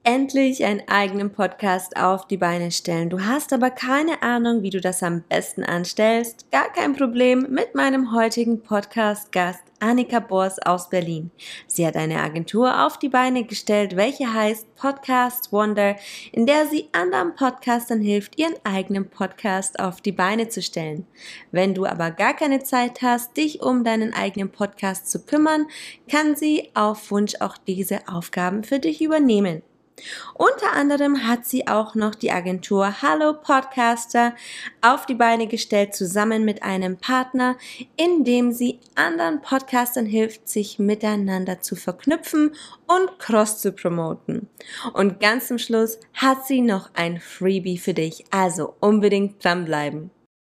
Endlich einen eigenen Podcast auf die Beine stellen. Du hast aber keine Ahnung, wie du das am besten anstellst? Gar kein Problem mit meinem heutigen Podcast-Gast Annika Bors aus Berlin. Sie hat eine Agentur auf die Beine gestellt, welche heißt Podcast Wonder, in der sie anderen Podcastern hilft, ihren eigenen Podcast auf die Beine zu stellen. Wenn du aber gar keine Zeit hast, dich um deinen eigenen Podcast zu kümmern, kann sie auf Wunsch auch diese Aufgaben für dich übernehmen. Unter anderem hat sie auch noch die Agentur Hallo Podcaster auf die Beine gestellt, zusammen mit einem Partner, in dem sie anderen Podcastern hilft, sich miteinander zu verknüpfen und cross zu promoten. Und ganz zum Schluss hat sie noch ein Freebie für dich, also unbedingt dranbleiben.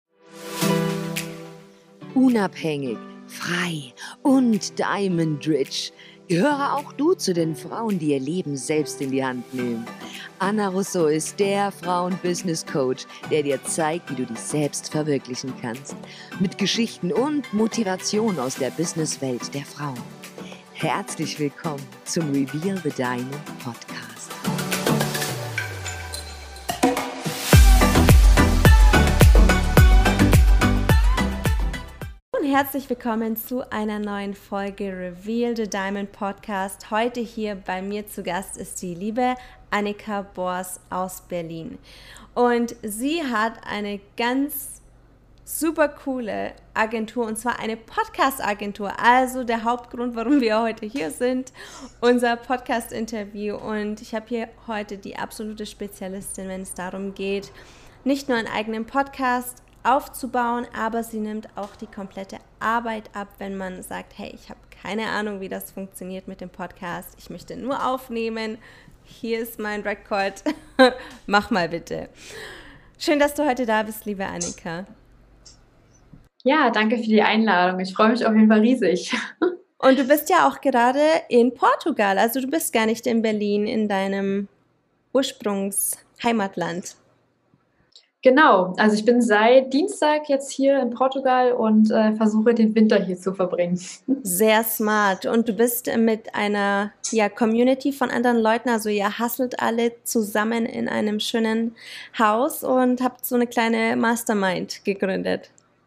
Unabhängig, frei und Diamond Rich. Gehöre auch du zu den Frauen, die ihr Leben selbst in die Hand nehmen. Anna Russo ist der Frauen-Business-Coach, der dir zeigt, wie du dich selbst verwirklichen kannst. Mit Geschichten und Motivation aus der Businesswelt der Frauen. Herzlich willkommen zum Reveal the Diamond Podcast. Herzlich willkommen zu einer neuen Folge Reveal the Diamond Podcast. Heute hier bei mir zu Gast ist die liebe Annika Bors aus Berlin. Und sie hat eine ganz super coole Agentur, und zwar eine Podcast-Agentur. Also der Hauptgrund, warum wir heute hier sind, unser Podcast-Interview. Und ich habe hier heute die absolute Spezialistin, wenn es darum geht, nicht nur einen eigenen Podcast aufzubauen, aber sie nimmt auch die komplette Arbeit ab, wenn man sagt, hey, ich habe keine Ahnung, wie das funktioniert mit dem Podcast, ich möchte nur aufnehmen, hier ist mein Rekord, mach mal bitte. Schön, dass du heute da bist, liebe Annika. Ja, danke für die Einladung, ich freue mich auf jeden Fall riesig. Und du bist ja auch gerade in Portugal, also du bist gar nicht in Berlin, in deinem Ursprungsheimatland. Genau, also ich bin seit Dienstag jetzt hier in Portugal und versuche den Winter hier zu verbringen. Sehr smart. Und du bist mit einer Community von anderen Leuten, also ihr hustelt alle zusammen in einem schönen Haus und habt so eine kleine Mastermind gegründet.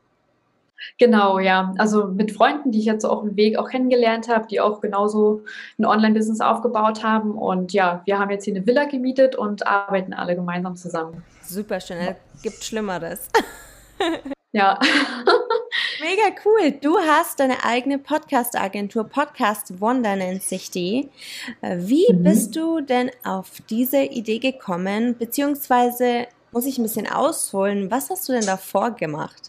Genau, ja, also mit Freunden, die ich jetzt so auf dem Weg auch kennengelernt habe, die auch genauso ein Online-Business aufgebaut haben, und ja, wir haben jetzt hier eine Villa gemietet und arbeiten alle gemeinsam zusammen. Super schön, gibt Schlimmeres. Ja. Mega cool. Du hast deine eigene Podcast-Agentur, Podcast Wonder nennt sich die. Wie bist du denn auf diese Idee gekommen? Beziehungsweise muss ich ein bisschen ausholen, was hast du denn davor gemacht?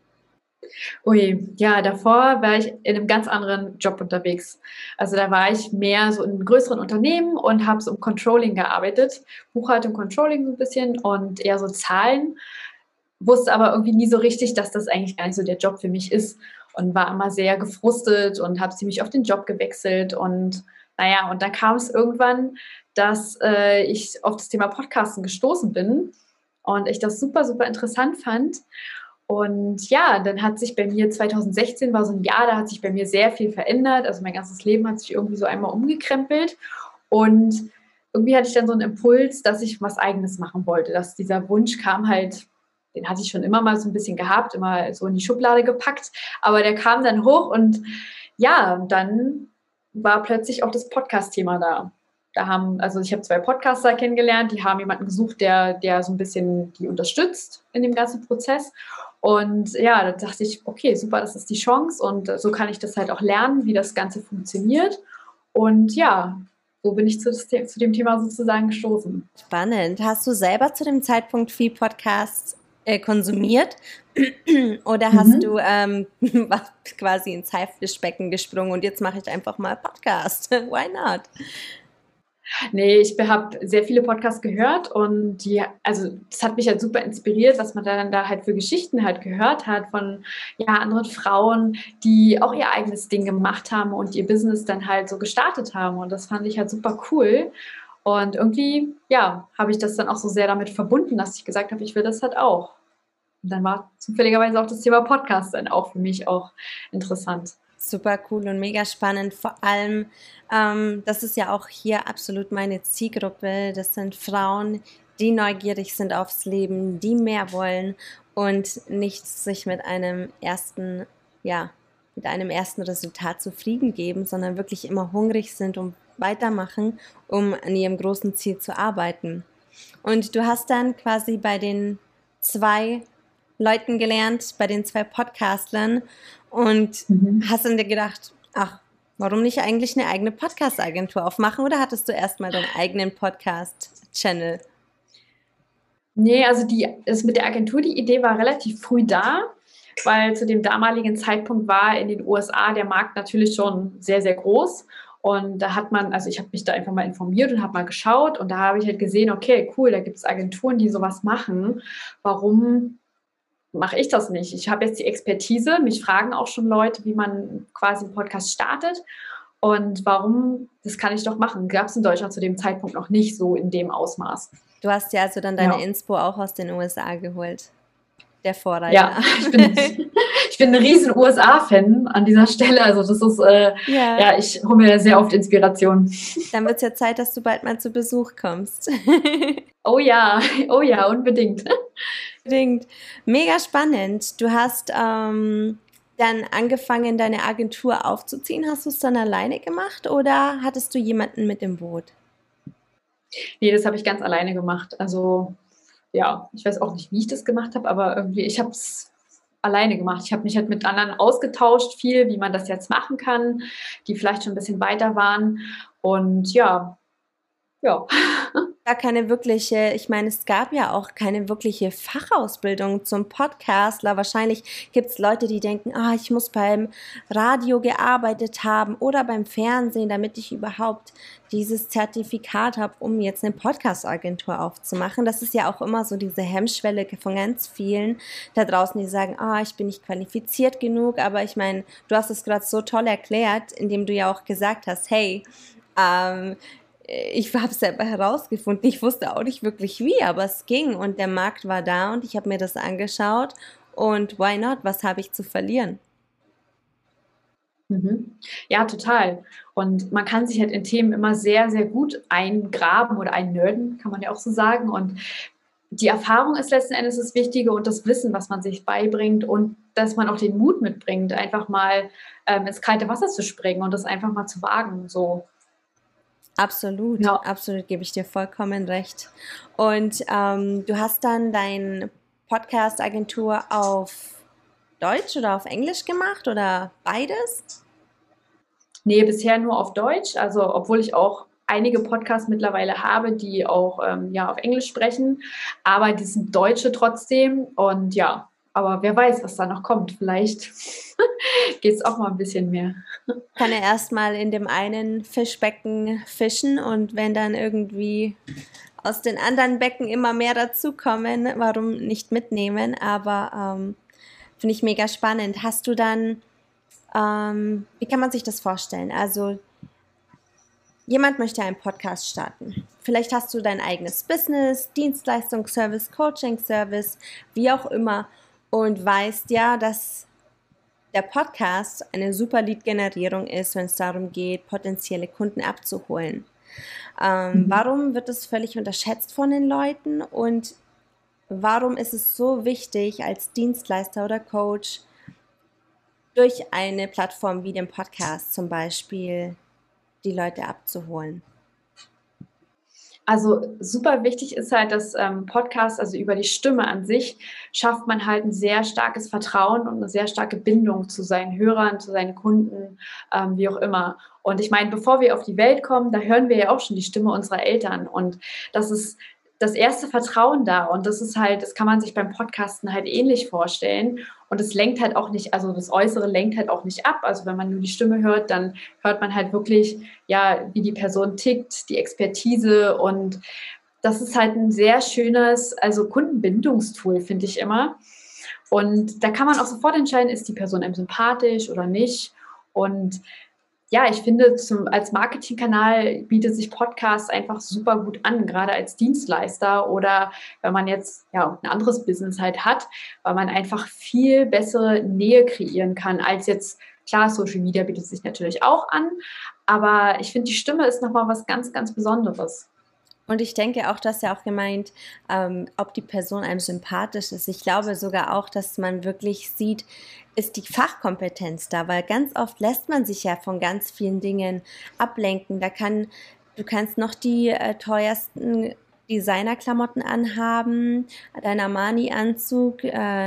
Ui, ja, davor war ich in einem ganz anderen Job unterwegs. Also da war ich mehr so in größeren Unternehmen und habe so im Controlling gearbeitet, Buchhaltung, Controlling so ein bisschen und eher so Zahlen, wusste aber irgendwie nie so richtig, dass das eigentlich gar nicht so der Job für mich ist, und war immer sehr gefrustet und habe ziemlich oft den Job gewechselt, und naja, und dann kam es irgendwann, dass ich auf das Thema Podcasten gestoßen bin und ich das super, super interessant fand. Und ja, dann hat sich bei mir 2016 war so ein Jahr, da hat sich bei mir sehr viel verändert. Also mein ganzes Leben hat sich irgendwie so einmal umgekrempelt. Und irgendwie hatte ich dann so einen Impuls, dass ich was Eigenes machen wollte. Dass dieser Wunsch kam halt, den hatte ich schon immer mal so ein bisschen gehabt, immer so in die Schublade gepackt. Aber der kam dann hoch, und ja, dann war plötzlich auch das Podcast-Thema da. Also ich habe 2 Podcaster kennengelernt, die haben jemanden gesucht, der so ein bisschen die unterstützt in dem ganzen Prozess. Und ja, da dachte ich, okay, super, das ist die Chance, und so kann ich das halt auch lernen, wie das Ganze funktioniert. Und ja, so bin ich zu dem Thema sozusagen gestoßen. Spannend. Hast du selber zu dem Zeitpunkt viel Podcasts konsumiert oder hast du quasi ins Haifischbecken gesprungen und jetzt mache ich einfach mal Podcast? Why not? Nee, ich habe sehr viele Podcasts gehört, und also das hat mich halt super inspiriert, was man dann da halt für Geschichten halt gehört hat von anderen Frauen, die auch ihr eigenes Ding gemacht haben und ihr Business dann halt so gestartet haben, und das fand ich halt super cool. Und irgendwie, ja, habe ich das dann auch so sehr damit verbunden, dass ich gesagt habe, ich will das halt auch. Und dann war zufälligerweise auch das Thema Podcast dann auch für mich auch interessant. Super cool und mega spannend. Vor allem, das ist ja auch hier absolut meine Zielgruppe. Das sind Frauen, die neugierig sind aufs Leben, die mehr wollen und nicht sich ja, mit einem ersten Resultat zufrieden geben, sondern wirklich immer hungrig sind und weitermachen, um an ihrem großen Ziel zu arbeiten. Und du hast dann quasi bei den zwei Leuten gelernt, bei den zwei Podcastlern und Mhm. hast dann dir gedacht, ach, warum nicht eigentlich eine eigene Podcast-Agentur aufmachen oder hattest du erstmal deinen eigenen Podcast-Channel? Nee, also das mit der Agentur, die Idee war relativ früh da, weil zu dem damaligen Zeitpunkt war in den USA der Markt natürlich schon sehr, sehr groß. Und da hat man, also ich habe mich da einfach mal informiert und habe mal geschaut und da habe ich halt gesehen, okay, cool, da gibt es Agenturen, die sowas machen. Warum mache ich das nicht? Ich habe jetzt die Expertise, mich fragen auch schon Leute, wie man quasi einen Podcast startet. Und warum, das kann ich doch machen. Gab es in Deutschland zu dem Zeitpunkt noch nicht so in dem Ausmaß. Du hast ja also dann deine Ja. Inspo auch aus den USA geholt. Der Ja, Vorreiter. ich bin ein riesen USA-Fan an dieser Stelle. Also das ist, Ja, ja, ich hole mir sehr oft Inspiration. dann wird es ja Zeit, dass du bald mal zu Besuch kommst. Oh ja, unbedingt. Unbedingt. Mega spannend. Du hast dann angefangen, deine Agentur aufzuziehen. Hast du es dann alleine gemacht oder hattest du jemanden mit im Boot? Nee, das habe ich ganz alleine gemacht. Also ja, ich weiß auch nicht, wie ich das gemacht habe, aber irgendwie, ich habe es alleine gemacht. Ich habe mich halt mit anderen ausgetauscht, viel, wie man das jetzt machen kann, die vielleicht schon ein bisschen weiter waren. Und ja, ja. Gar keine wirkliche, ich meine, es gab ja auch keine wirkliche Fachausbildung zum Podcastler. Wahrscheinlich gibt es Leute, die denken, ah, ich muss beim Radio gearbeitet haben oder beim Fernsehen, damit ich überhaupt dieses Zertifikat habe, um jetzt eine Podcast-Agentur aufzumachen. Das ist ja auch immer so diese Hemmschwelle von ganz vielen da draußen, die sagen, ah, ich bin nicht qualifiziert genug. Aber ich meine, du hast es gerade so toll erklärt, indem du ja auch gesagt hast, hey, ähm, ich habe es selber herausgefunden. Ich wusste auch nicht wirklich wie, aber es ging und der Markt war da und ich habe mir das angeschaut und why not? Was habe ich zu verlieren? Mhm. Ja, total. Und man kann sich halt in Themen immer sehr, sehr gut eingraben oder einnörden, kann man ja auch so sagen. Und die Erfahrung ist letzten Endes das Wichtige und das Wissen, was man sich beibringt und dass man auch den Mut mitbringt, einfach mal ins kalte Wasser zu springen und das einfach mal zu wagen. So, Absolut, ja. absolut, gebe ich dir vollkommen recht. Und du hast dann deine Podcast-Agentur auf Deutsch oder auf Englisch gemacht oder beides? Nee, bisher nur auf Deutsch. Also, obwohl ich auch einige Podcasts mittlerweile habe, die auch ja, auf Englisch sprechen, aber die sind Deutsche trotzdem. Und ja, aber wer weiß, was da noch kommt. Vielleicht geht es auch mal ein bisschen mehr. Kann er erstmal in dem einen Fischbecken fischen und wenn dann irgendwie aus den anderen Becken immer mehr dazukommen, warum nicht mitnehmen? Aber finde ich mega spannend. Hast du dann, wie kann man sich das vorstellen? Also jemand möchte einen Podcast starten. Vielleicht hast du dein eigenes Business, Dienstleistungsservice, Coaching-Service, wie auch immer und weißt ja, dass der Podcast eine super Lead-Generierung ist, wenn es darum geht, potenzielle Kunden abzuholen. Mhm. Warum wird es völlig unterschätzt von den Leuten und warum ist es so wichtig, als Dienstleister oder Coach durch eine Plattform wie den Podcast zum Beispiel die Leute abzuholen? Also super wichtig ist halt, dass Podcast, also über die Stimme an sich, schafft man halt ein sehr starkes Vertrauen und eine sehr starke Bindung zu seinen Hörern, zu seinen Kunden, wie auch immer. Und ich meine, bevor wir auf die Welt kommen, da hören wir ja auch schon die Stimme unserer Eltern. Und das ist das erste Vertrauen da. Und das ist halt, das kann man sich beim Podcasten halt ähnlich vorstellen. Und es lenkt halt auch nicht, also das Äußere lenkt halt auch nicht ab. Also wenn man nur die Stimme hört, dann hört man halt wirklich, ja, wie die Person tickt, die Expertise und das ist halt ein sehr schönes, also Kundenbindungstool, finde ich immer. Und da kann man auch sofort entscheiden, ist die Person einem sympathisch oder nicht. Und ja, ich finde, als Marketingkanal bietet sich Podcast einfach super gut an, gerade als Dienstleister oder wenn man jetzt ja ein anderes Business halt hat, weil man einfach viel bessere Nähe kreieren kann als jetzt Klar, Social Media bietet sich natürlich auch an, aber ich finde, die Stimme ist nochmal was ganz, ganz Besonderes. Und ich denke auch, du hast ja auch gemeint, ob die Person einem sympathisch ist. Ich glaube sogar auch, dass man wirklich sieht, ist die Fachkompetenz da, weil ganz oft lässt man sich ja von ganz vielen Dingen ablenken. Du kannst noch die teuersten Designerklamotten anhaben, dein Armani-Anzug,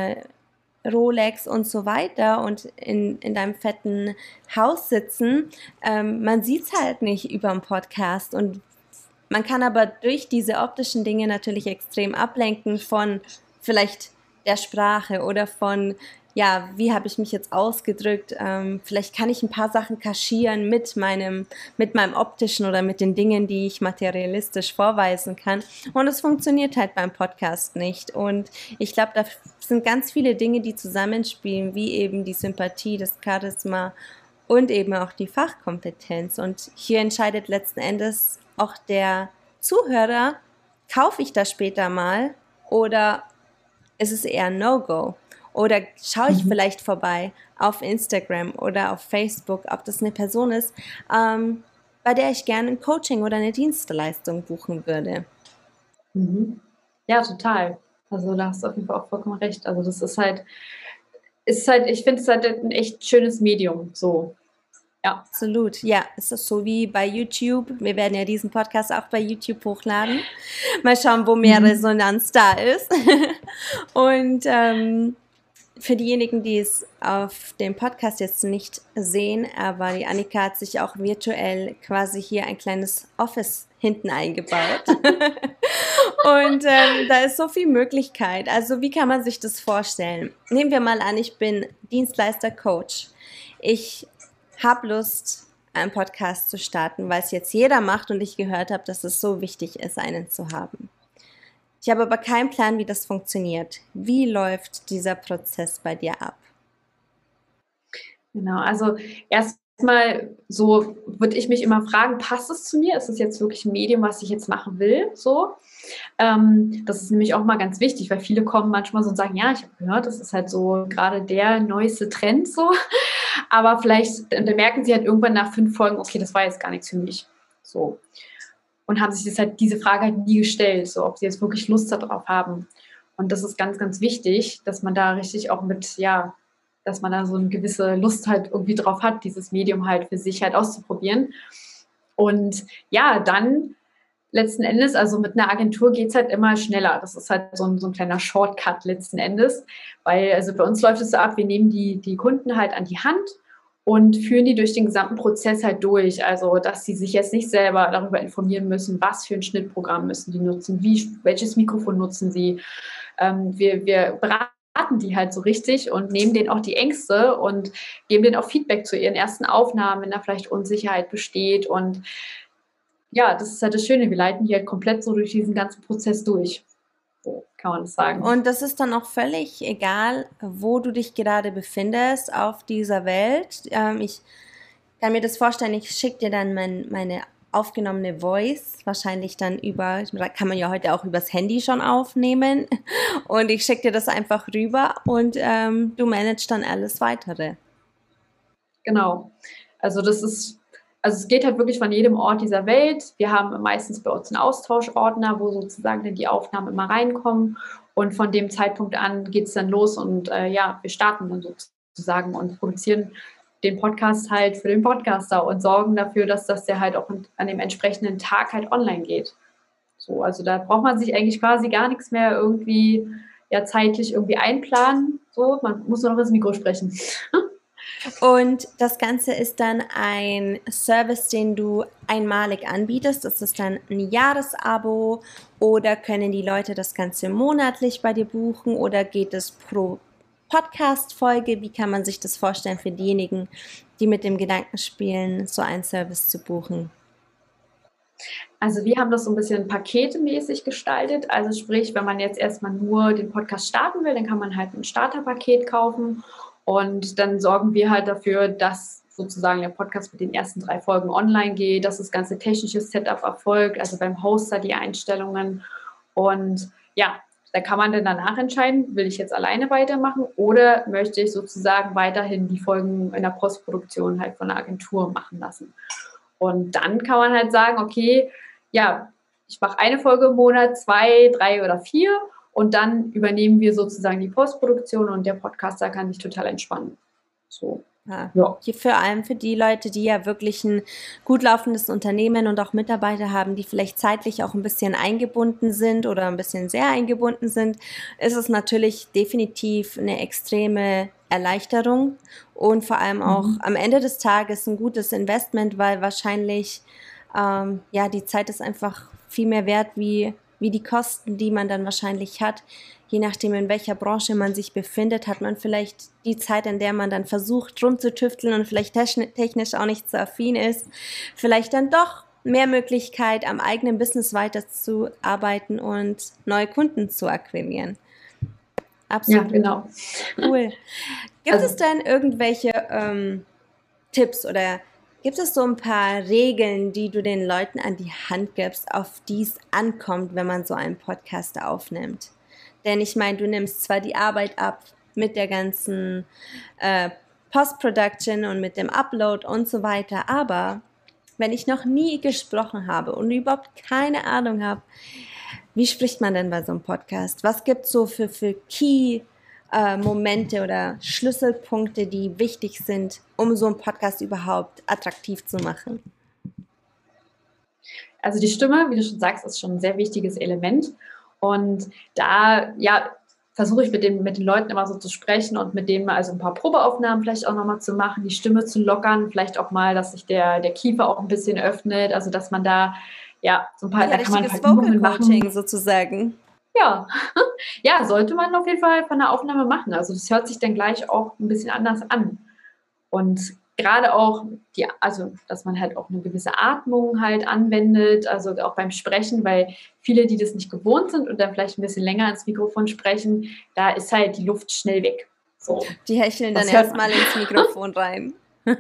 Rolex und so weiter und in deinem fetten Haus sitzen. Man sieht es halt nicht über den Podcast und man kann aber durch diese optischen Dinge natürlich extrem ablenken von vielleicht der Sprache oder von, ja, wie habe ich mich jetzt ausgedrückt? Vielleicht kann ich ein paar Sachen kaschieren mit meinem optischen oder mit den Dingen, die ich materialistisch vorweisen kann. Und es funktioniert halt beim Podcast nicht. Und ich glaube, da sind ganz viele Dinge, die zusammenspielen, wie eben die Sympathie, das Charisma und eben auch die Fachkompetenz. Und hier entscheidet letzten Endes auch der Zuhörer, kaufe ich das später mal oder ist es eher No-Go? Oder schaue ich vielleicht vorbei auf Instagram oder auf Facebook, ob das eine Person ist, bei der ich gerne ein Coaching oder eine Dienstleistung buchen würde. Mhm. Ja, total. Also da hast du auf jeden Fall auch vollkommen recht. Also das ist halt, ich finde es halt ein echt schönes Medium. So, ja. Absolut, ja, es ist so wie bei YouTube. Wir werden ja diesen Podcast auch bei YouTube hochladen. Mal schauen, wo mehr Resonanz da ist. Und für diejenigen, die es auf dem Podcast jetzt nicht sehen, aber die Annika hat sich auch virtuell quasi hier ein kleines Office hinten eingebaut. Und da ist so viel Möglichkeit. Also wie kann man sich das vorstellen? Nehmen wir mal an, ich bin Dienstleister, Coach. Ich habe Lust, einen Podcast zu starten, weil es jetzt jeder macht und ich gehört habe, dass es so wichtig ist, einen zu haben. Ich habe aber keinen Plan, wie das funktioniert. Wie läuft dieser Prozess bei dir ab? Genau, also erstmal so würde ich mich immer fragen, passt es zu mir? Ist es jetzt wirklich ein Medium, was ich jetzt machen will? So, das ist nämlich auch mal ganz wichtig, weil viele kommen manchmal so und sagen, ja, ich habe gehört, das ist halt so gerade der neueste Trend so, aber vielleicht merken sie halt irgendwann nach 5 Folgen, okay, das war jetzt gar nichts für mich. So. Und haben sich diese Frage halt nie gestellt, so ob sie jetzt wirklich Lust darauf haben. Und das ist ganz, ganz wichtig, dass man da richtig auch dass man da so eine gewisse Lust halt irgendwie drauf hat, dieses Medium halt für sich halt auszuprobieren. Und ja, dann letzten Endes, also mit einer Agentur geht es halt immer schneller. Das ist halt so ein kleiner Shortcut letzten Endes, weil also bei uns läuft es so ab, wir nehmen die Kunden halt an die Hand und führen die durch den gesamten Prozess halt durch. Also, dass sie sich jetzt nicht selber darüber informieren müssen, was für ein Schnittprogramm müssen die nutzen, welches Mikrofon nutzen sie. Wir beraten die halt so richtig und nehmen denen auch die Ängste und geben denen auch Feedback zu ihren ersten Aufnahmen, wenn da vielleicht Unsicherheit besteht. Und ja, das ist halt das Schöne, wir leiten die halt komplett so durch diesen ganzen Prozess durch. So kann man das sagen. Und das ist dann auch völlig egal, wo du dich gerade befindest auf dieser Welt. Ich kann mir das vorstellen, ich schicke dir dann meine aufgenommene Voice, wahrscheinlich dann kann man ja heute auch übers Handy schon aufnehmen. Und ich schicke dir das einfach rüber und du managst dann alles Weitere. Genau. Also es geht halt wirklich von jedem Ort dieser Welt. Wir haben meistens bei uns einen Austauschordner, wo sozusagen dann die Aufnahmen immer reinkommen. Und von dem Zeitpunkt an geht es dann los und wir starten dann sozusagen und produzieren den Podcast halt für den Podcaster und sorgen dafür, dass der halt auch an dem entsprechenden Tag halt online geht. So, also da braucht man sich eigentlich quasi gar nichts mehr irgendwie zeitlich irgendwie einplanen. So, man muss nur noch ins Mikro sprechen. Und das Ganze ist dann ein Service, den du einmalig anbietest. Das ist dann ein Jahresabo oder können die Leute das Ganze monatlich bei dir buchen oder geht es pro Podcast-Folge? Wie kann man sich das vorstellen für diejenigen, die mit dem Gedanken spielen, so einen Service zu buchen? Also wir haben das so ein bisschen paketmäßig gestaltet. Also sprich, wenn man jetzt erstmal nur den Podcast starten will, dann kann man halt ein Starterpaket kaufen. Und dann sorgen wir halt dafür, dass sozusagen der Podcast mit den ersten 3 Folgen online geht, dass das ganze technische Setup erfolgt, also beim Hoster die Einstellungen. Und ja, Da kann man dann danach entscheiden, will ich jetzt alleine weitermachen oder möchte ich sozusagen weiterhin die Folgen in der Postproduktion halt von der Agentur machen lassen. Und dann kann man halt sagen, okay, ja, ich mache eine Folge im Monat, 2, 3 oder 4 und dann übernehmen wir sozusagen die Postproduktion und der Podcaster kann sich total entspannen. So. Ja. Hier vor allem für die Leute, die ja wirklich ein gut laufendes Unternehmen und auch Mitarbeiter haben, die vielleicht zeitlich auch ein bisschen eingebunden sind oder ein bisschen sehr eingebunden sind, ist es natürlich definitiv eine extreme Erleichterung und vor allem auch am Ende des Tages ein gutes Investment, weil wahrscheinlich die Zeit ist einfach viel mehr wert wie die Kosten, die man dann wahrscheinlich hat. Je nachdem, in welcher Branche man sich befindet, hat man vielleicht die Zeit, in der man dann versucht, rumzutüfteln und vielleicht technisch auch nicht so affin ist, vielleicht dann doch mehr Möglichkeit, am eigenen Business weiterzuarbeiten und neue Kunden zu akquirieren. Absolut. Ja, genau. Cool. Gibt es denn irgendwelche Tipps oder gibt es so ein paar Regeln, die du den Leuten an die Hand gibst, auf die es ankommt, wenn man so einen Podcast aufnimmt? Denn ich meine, du nimmst zwar die Arbeit ab mit der ganzen Post-Production und mit dem Upload und so weiter, aber wenn ich noch nie gesprochen habe und überhaupt keine Ahnung habe, wie spricht man denn bei so einem Podcast? Was gibt es so für Key-Momente oder Schlüsselpunkte, die wichtig sind, um so einen Podcast überhaupt attraktiv zu machen? Also die Stimme, wie du schon sagst, ist schon ein sehr wichtiges Element. Und da versuche ich mit den Leuten immer so zu sprechen und mit denen mal also ein paar Probeaufnahmen vielleicht auch nochmal zu machen, die Stimme zu lockern, vielleicht auch mal, dass sich der Kiefer auch ein bisschen öffnet, also dass man da so ein paar, da kann man ein paar Übungen machen. Sozusagen. Ja. Ja, sollte man auf jeden Fall von der Aufnahme machen. Also das hört sich dann gleich auch ein bisschen anders an. Und gerade auch, dass man halt auch eine gewisse Atmung halt anwendet, also auch beim Sprechen, weil viele, die das nicht gewohnt sind und dann vielleicht ein bisschen länger ins Mikrofon sprechen, da ist halt die Luft schnell weg. So. Die hecheln dann erstmal ins Mikrofon rein.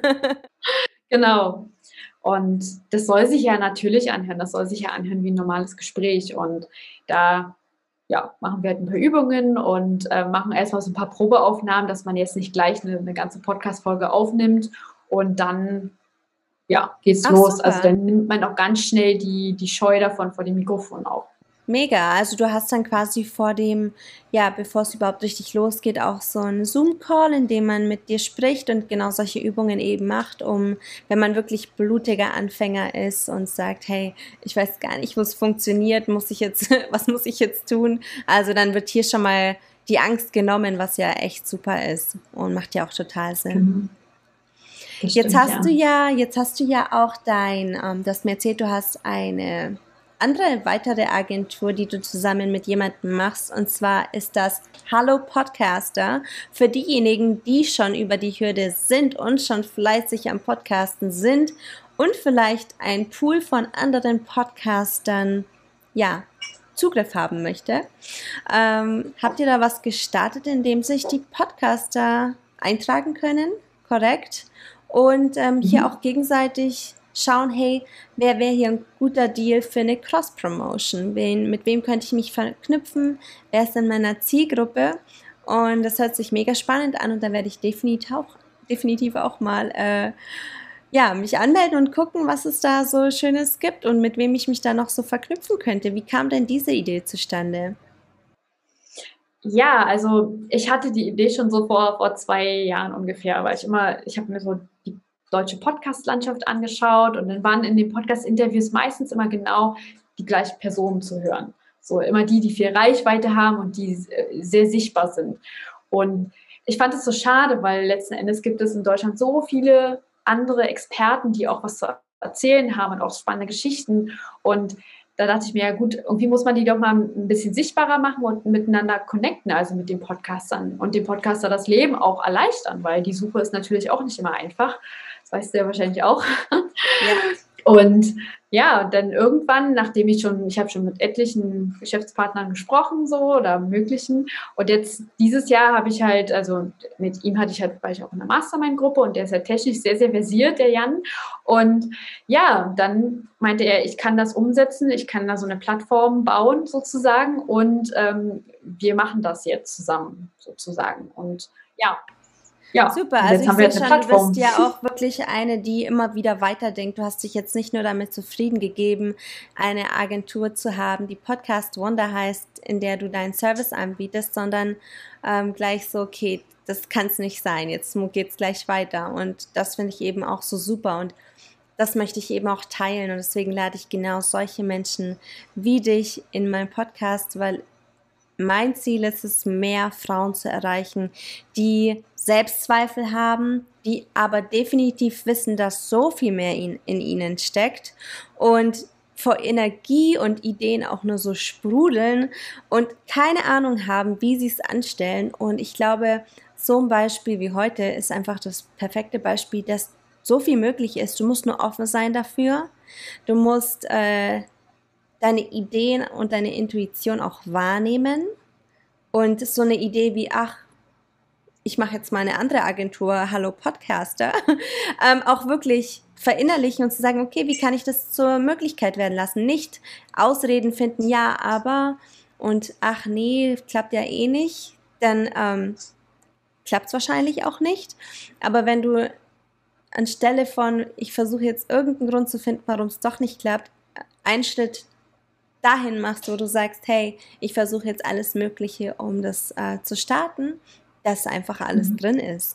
Genau. Und das soll sich ja natürlich anhören. Das soll sich ja anhören wie ein normales Gespräch. Und da machen wir halt ein paar Übungen und machen erstmal so ein paar Probeaufnahmen, dass man jetzt nicht gleich eine ganze Podcast-Folge aufnimmt und dann geht's los. Super. Also dann nimmt man auch ganz schnell die Scheu davon vor dem Mikrofon auf. Mega, also du hast dann quasi bevor es überhaupt richtig losgeht, auch so einen Zoom-Call, in dem man mit dir spricht und genau solche Übungen eben macht, wenn man wirklich blutiger Anfänger ist und sagt, hey, ich weiß gar nicht, wo es funktioniert, was muss ich jetzt tun? Also dann wird hier schon mal die Angst genommen, was ja echt super ist und macht ja auch total Sinn. Jetzt hast du ja auch du hast mir erzählt, du hast eine weitere Agentur, die du zusammen mit jemandem machst, und zwar ist das Hallo Podcaster. Für diejenigen, die schon über die Hürde sind und schon fleißig am Podcasten sind und vielleicht einen Pool von anderen Podcastern, Zugriff haben möchte. Habt ihr da was gestartet, in dem sich die Podcaster eintragen können? Korrekt. Und hier auch gegenseitig schauen, hey, wer wäre hier ein guter Deal für eine Cross-Promotion? Mit wem könnte ich mich verknüpfen? Wer ist in meiner Zielgruppe? Und das hört sich mega spannend an und da werde ich definitiv auch mal mich anmelden und gucken, was es da so Schönes gibt und mit wem ich mich da noch so verknüpfen könnte. Wie kam denn diese Idee zustande? Ja, also ich hatte die Idee schon so vor 2 Jahren ungefähr, weil ich habe mir so die deutsche Podcast-Landschaft angeschaut und dann waren in den Podcast-Interviews meistens immer genau die gleichen Personen zu hören. So immer die viel Reichweite haben und die sehr sichtbar sind. Und ich fand es so schade, weil letzten Endes gibt es in Deutschland so viele andere Experten, die auch was zu erzählen haben und auch spannende Geschichten. Und da dachte ich mir, ja gut, irgendwie muss man die doch mal ein bisschen sichtbarer machen und miteinander connecten, also mit den Podcastern und dem Podcaster das Leben auch erleichtern, weil die Suche ist natürlich auch nicht immer einfach. Das weißt du ja wahrscheinlich auch. Ja. Und ja, dann irgendwann, nachdem ich habe schon mit etlichen Geschäftspartnern gesprochen, so oder möglichen. Und jetzt dieses Jahr habe ich halt, also mit ihm war ich auch in einer Mastermind-Gruppe und der ist halt technisch sehr, sehr versiert, der Jan. Und ja, dann meinte er, ich kann das umsetzen, ich kann da so eine Plattform bauen sozusagen und wir machen das jetzt zusammen sozusagen. Und ja, Super, und also jetzt ich haben wir sehe jetzt eine schon, du Plattform. bist ja auch wirklich eine, die immer wieder weiterdenkt. Du hast dich jetzt nicht nur damit zufrieden gegeben, eine Agentur zu haben, die Podcast Wonder heißt, in der du deinen Service anbietest, sondern gleich so, okay, das kann es nicht sein, jetzt geht's gleich weiter. Und das finde ich eben auch so super und das möchte ich eben auch teilen und deswegen lade ich genau solche Menschen wie dich in meinen Podcast, weil mein Ziel ist es, mehr Frauen zu erreichen, die Selbstzweifel haben, die aber definitiv wissen, dass so viel mehr in ihnen steckt und vor Energie und Ideen auch nur so sprudeln und keine Ahnung haben, wie sie es anstellen. Und ich glaube, so ein Beispiel wie heute ist einfach das perfekte Beispiel, dass so viel möglich ist. Du musst nur offen sein dafür. Du musst deine Ideen und deine Intuition auch wahrnehmen und so eine Idee wie, ach, ich mache jetzt mal eine andere Agentur, Hallo Podcaster, auch wirklich verinnerlichen und zu sagen, okay, wie kann ich das zur Möglichkeit werden lassen? Nicht Ausreden finden, ja, aber und ach nee, klappt ja eh nicht, dann klappt es wahrscheinlich auch nicht. Aber wenn du anstelle von, ich versuche jetzt irgendeinen Grund zu finden, warum es doch nicht klappt, einen Schritt dahin machst, wo du sagst, hey, ich versuche jetzt alles Mögliche, um das zu starten, dass einfach alles drin ist.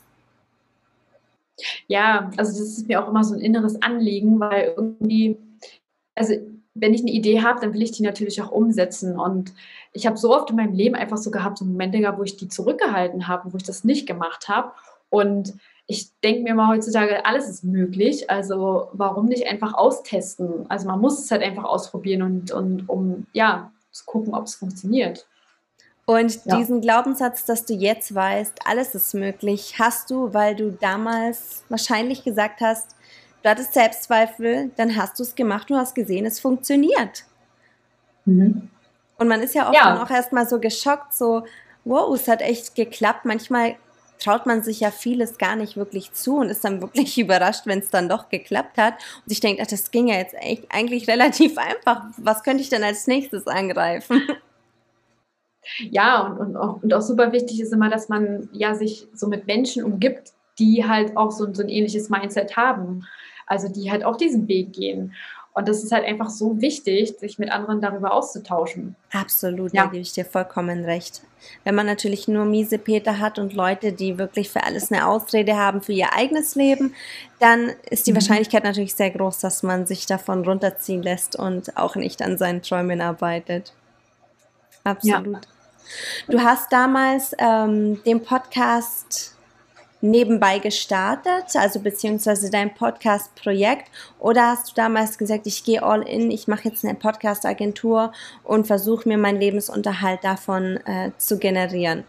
Ja, also das ist mir auch immer so ein inneres Anliegen, weil irgendwie, also wenn ich eine Idee habe, dann will ich die natürlich auch umsetzen. Und ich habe so oft in meinem Leben einfach so gehabt, so Momente gehabt, wo ich die zurückgehalten habe, wo ich das nicht gemacht habe. Und ich denke mir mal heutzutage, alles ist möglich. Also warum nicht einfach austesten? Also man muss es halt einfach ausprobieren und um ja zu gucken, ob es funktioniert. Und Ja. diesen Glaubenssatz, dass du jetzt weißt, alles ist möglich, hast du, weil du damals wahrscheinlich gesagt hast, du hattest Selbstzweifel, dann hast du es gemacht, du hast gesehen, es funktioniert. Mhm. Und man ist ja oft dann auch erstmal so geschockt, so, wow, es hat echt geklappt. Manchmal traut man sich ja vieles gar nicht wirklich zu und ist dann wirklich überrascht, wenn es dann doch geklappt hat und sich denkt, ach, das ging ja jetzt echt eigentlich relativ einfach. Was könnte ich denn als nächstes angreifen? Ja, und auch super wichtig ist immer, dass man ja sich so mit Menschen umgibt, die halt auch so ein ähnliches Mindset haben. Also die halt auch diesen Weg gehen. Und das ist halt einfach so wichtig, sich mit anderen darüber auszutauschen. Absolut, da Ja. gebe ich dir vollkommen recht. Wenn man natürlich nur Miesepeter hat und Leute, die wirklich für alles eine Ausrede haben für ihr eigenes Leben, dann ist die Wahrscheinlichkeit natürlich sehr groß, dass man sich davon runterziehen lässt und auch nicht an seinen Träumen arbeitet. Absolut. Du hast damals den Podcast nebenbei gestartet, also beziehungsweise dein Podcast-Projekt, oder hast du damals gesagt, ich gehe all in, ich mache jetzt eine Podcast-Agentur und versuche mir meinen Lebensunterhalt davon zu generieren?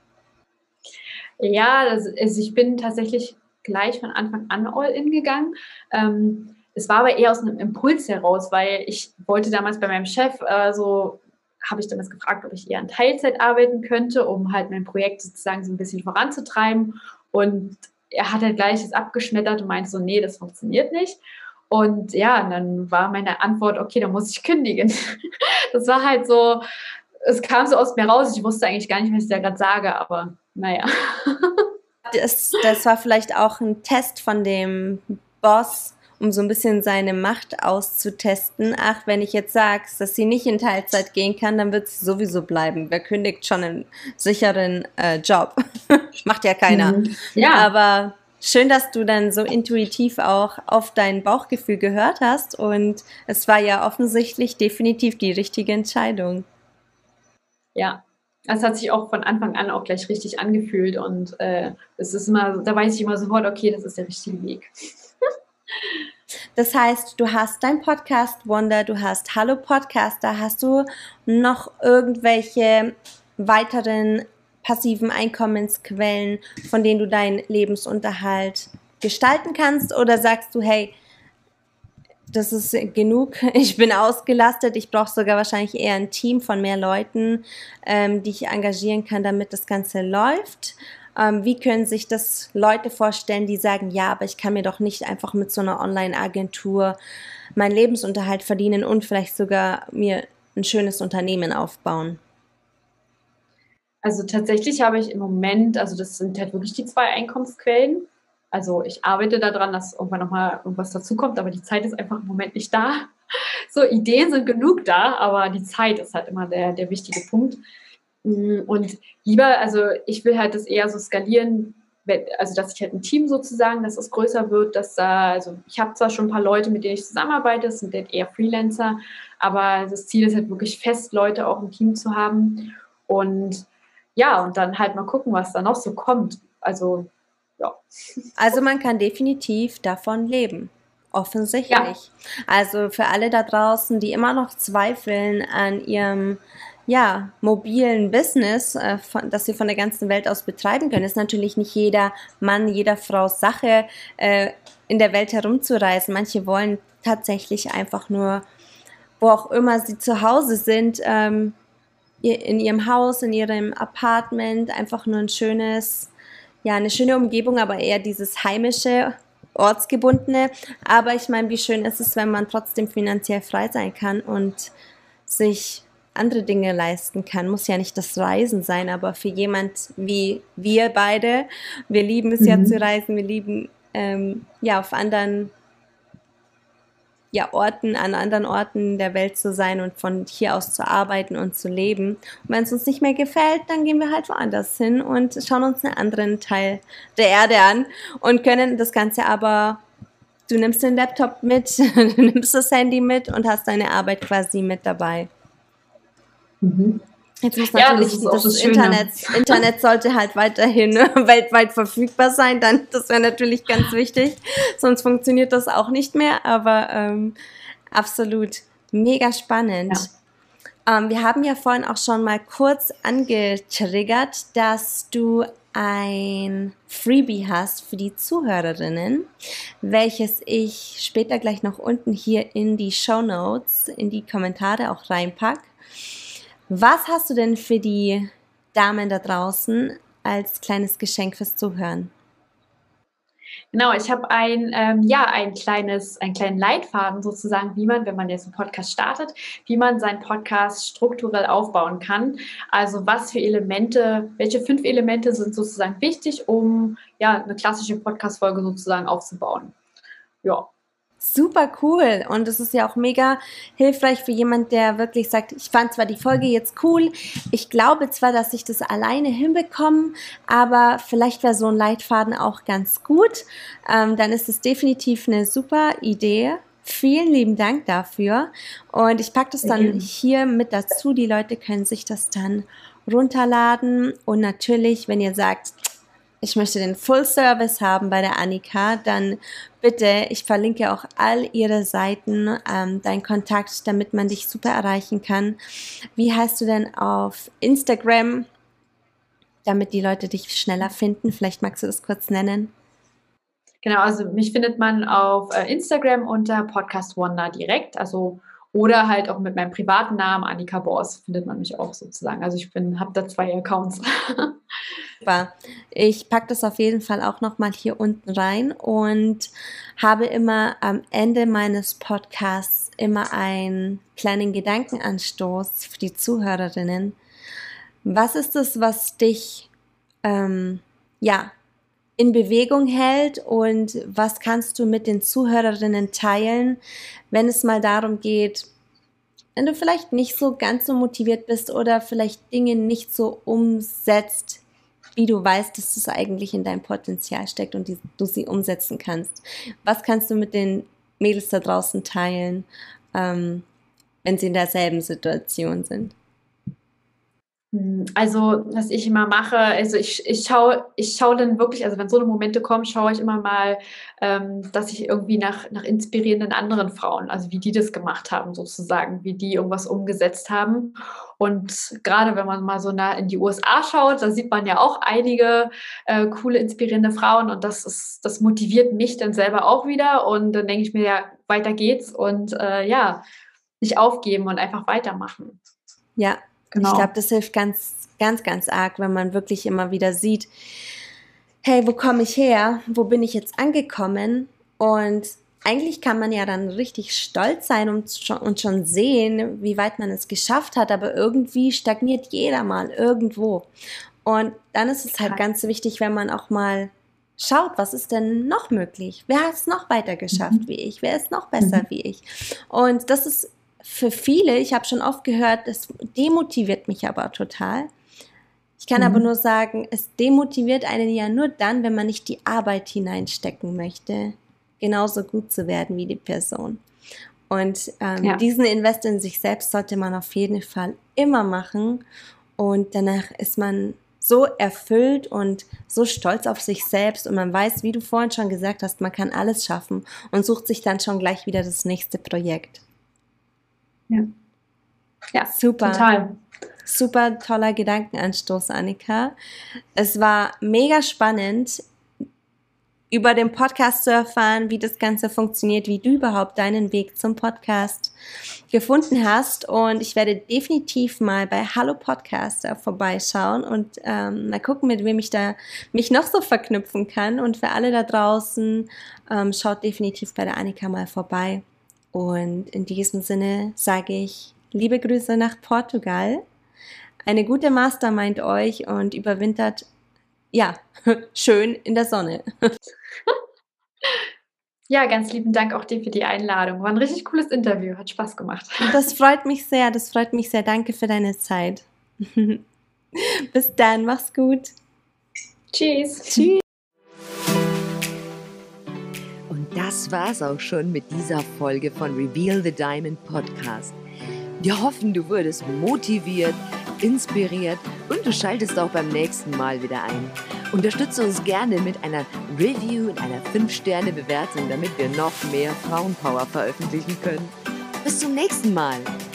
Ja, also ich bin tatsächlich gleich von Anfang an all in gegangen. Es war aber eher aus einem Impuls heraus, weil ich wollte damals bei meinem Chef habe ich damals gefragt, ob ich eher in Teilzeit arbeiten könnte, um halt mein Projekt sozusagen so ein bisschen voranzutreiben. Und er hat halt gleich das abgeschmettert und meinte so, nee, das funktioniert nicht. Und ja, und dann war meine Antwort, okay, dann muss ich kündigen. Das war halt so, es kam so aus mir raus, ich wusste eigentlich gar nicht, was ich da gerade sage, aber naja. Das war vielleicht auch ein Test von dem Boss, um so ein bisschen seine Macht auszutesten. Ach, wenn ich jetzt sage, dass sie nicht in Teilzeit gehen kann, dann wird sie sowieso bleiben. Wer kündigt schon einen sicheren Job? Macht ja keiner. Ja. Aber schön, dass du dann so intuitiv auch auf dein Bauchgefühl gehört hast und es war ja offensichtlich definitiv die richtige Entscheidung. Ja, es hat sich auch von Anfang an auch gleich richtig angefühlt und es ist immer, da weiß ich immer sofort, okay, das ist der richtige Weg. Das heißt, du hast dein Podcast Wonder, du hast Hallo Podcaster, hast du noch irgendwelche weiteren passiven Einkommensquellen, von denen du deinen Lebensunterhalt gestalten kannst, oder sagst du, hey, das ist genug. Ich bin ausgelastet. Ich brauche sogar wahrscheinlich eher ein Team von mehr Leuten, die ich engagieren kann, damit das Ganze läuft. Wie können sich das Leute vorstellen, die sagen, ja, aber ich kann mir doch nicht einfach mit so einer Online-Agentur meinen Lebensunterhalt verdienen und vielleicht sogar mir ein schönes Unternehmen aufbauen? Also tatsächlich habe ich im Moment, also das sind halt wirklich die zwei Einkommensquellen. Also ich arbeite daran, dass irgendwann nochmal irgendwas dazukommt, aber die Zeit ist einfach im Moment nicht da. So, Ideen sind genug da, aber die Zeit ist halt immer der wichtige Punkt. Und lieber, also ich will halt das eher so skalieren, also dass ich halt ein Team sozusagen, dass es größer wird, dass da, also ich habe zwar schon ein paar Leute, mit denen ich zusammenarbeite, das sind halt eher Freelancer, aber das Ziel ist halt wirklich fest, Leute auch im Team zu haben. Und ja, und dann halt mal gucken, was da noch so kommt. Also, ja. Also man kann definitiv davon leben. Ja. Offensichtlich. Also für alle da draußen, die immer noch zweifeln an ihrem ja, mobilen Business, das sie von der ganzen Welt aus betreiben können, ist natürlich nicht jeder Mann, jeder Frau Sache, in der Welt herumzureisen. Manche wollen tatsächlich einfach nur, wo auch immer sie zu Hause sind, in ihrem Haus, in ihrem Apartment, einfach nur ein schönes, ja, eine schöne Umgebung, aber eher dieses heimische, ortsgebundene. Aber ich meine, wie schön ist es, wenn man trotzdem finanziell frei sein kann und sich andere Dinge leisten kann. Muss ja nicht das Reisen sein, aber für jemand wie wir beide, wir lieben es ja zu Mhm. reisen, wir lieben ja auf anderen ja, Orten, an anderen Orten der Welt zu sein und von hier aus zu arbeiten und zu leben. Und wenn es uns nicht mehr gefällt, dann gehen wir halt woanders hin und schauen uns einen anderen Teil der Erde an und können das Ganze aber, du nimmst den Laptop mit, du nimmst das Handy mit und hast deine Arbeit quasi mit dabei. Mhm. Jetzt muss Ja, das natürlich ist auch das das Schöne. Internet sollte halt weiterhin weltweit verfügbar sein, dann das wäre natürlich ganz wichtig, sonst funktioniert das auch nicht mehr, aber absolut mega Ja. spannend. Wir haben ja vorhin auch schon mal kurz angetriggert, dass du ein Freebie hast für die Zuhörerinnen, welches ich später gleich noch unten hier in die Shownotes, in die Kommentare auch reinpack. Was hast du denn für die Damen da draußen als kleines Geschenk fürs Zuhören? Genau, ich habe ja, einen kleinen Leitfaden sozusagen, wie man, wenn man jetzt einen Podcast startet, wie man seinen Podcast strukturell aufbauen kann. Also was für Elemente, welche 5 Elemente sind sozusagen wichtig, um ja eine klassische Podcast-Folge sozusagen aufzubauen. Ja. Super cool. Und es ist ja auch mega hilfreich für jemand, der wirklich sagt, ich fand zwar die Folge jetzt cool, ich glaube zwar, dass ich das alleine hinbekomme, aber vielleicht wäre so ein Leitfaden auch ganz gut. Dann ist es definitiv eine super Idee. Vielen lieben Dank dafür. Und ich packe das Sehr dann gerne. hier mit dazu. Die Leute können sich das dann runterladen. Und natürlich, wenn ihr sagt, ich möchte den Full Service haben bei der Annika, dann bitte, ich verlinke auch all ihre Seiten, deinen Kontakt, damit man dich super erreichen kann. Wie heißt du denn auf Instagram, damit die Leute dich schneller finden? Vielleicht magst du das kurz nennen. Genau, also mich findet man auf Instagram unter Podcast Wonder direkt, also oder halt auch mit meinem privaten Namen Annika Bors findet man mich auch sozusagen. Also ich habe da 2 Accounts. Super. Ich packe das auf jeden Fall auch nochmal hier unten rein und habe immer am Ende meines Podcasts immer einen kleinen Gedankenanstoß für die Zuhörerinnen. Was ist es, was dich ja in Bewegung hält und was kannst du mit den Zuhörerinnen teilen, wenn es mal darum geht, wenn du vielleicht nicht so ganz so motiviert bist oder vielleicht Dinge nicht so umsetzt, wie du weißt, dass es eigentlich in deinem Potenzial steckt und du sie umsetzen kannst. Was kannst du mit den Mädels da draußen teilen, wenn sie in derselben Situation sind? Also, was ich immer mache, also ich schaue dann wirklich, also wenn so eine Momente kommen, schaue ich immer mal, dass ich irgendwie nach inspirierenden anderen Frauen, also wie die das gemacht haben sozusagen, wie die irgendwas umgesetzt haben. Und gerade wenn man mal so nah in die USA schaut, da sieht man ja auch einige, coole, inspirierende Frauen und das motiviert mich dann selber auch wieder und dann denke ich mir: „Ja, weiter geht's und nicht aufgeben und einfach weitermachen. Ja, Genau. Ich glaube, das hilft ganz, ganz, ganz arg, wenn man wirklich immer wieder sieht, hey, wo komme ich her? Wo bin ich jetzt angekommen? Und eigentlich kann man ja dann richtig stolz sein und schon sehen, wie weit man es geschafft hat, aber irgendwie stagniert jeder mal irgendwo. Und dann ist es halt ganz wichtig, wenn man auch mal schaut, was ist denn noch möglich? Wer hat es noch weiter geschafft wie ich? Wer ist noch besser wie ich? Und das ist für viele, ich habe schon oft gehört, das demotiviert mich aber total. Ich kann aber nur sagen, es demotiviert einen ja nur dann, wenn man nicht die Arbeit hineinstecken möchte, genauso gut zu werden wie die Person. Und diesen Invest in sich selbst sollte man auf jeden Fall immer machen. Und danach ist man so erfüllt und so stolz auf sich selbst. Und man weiß, wie du vorhin schon gesagt hast, man kann alles schaffen und sucht sich dann schon gleich wieder das nächste Projekt. Ja, super. Total. Super toller Gedankenanstoß, Annika. Es war mega spannend, über den Podcast zu erfahren, wie das Ganze funktioniert, wie du überhaupt deinen Weg zum Podcast gefunden hast. Und ich werde definitiv mal bei Hallo Podcaster vorbeischauen und mal gucken, mit wem ich da mich noch so verknüpfen kann. Und für alle da draußen, schaut definitiv bei der Annika mal vorbei. Und in diesem Sinne sage ich liebe Grüße nach Portugal. Eine gute Mastermind euch und überwintert, schön in der Sonne. Ja, ganz lieben Dank auch dir für die Einladung. War ein richtig cooles Interview, hat Spaß gemacht. Das freut mich sehr, Danke für deine Zeit. Bis dann, mach's gut. Tschüss. Tschüss. Und das war's auch schon mit dieser Folge von Reveal the Diamond Podcast. Wir hoffen, du wurdest motiviert, inspiriert und du schaltest auch beim nächsten Mal wieder ein. Unterstütze uns gerne mit einer Review und einer 5-Sterne-Bewertung, damit wir noch mehr Frauenpower veröffentlichen können. Bis zum nächsten Mal.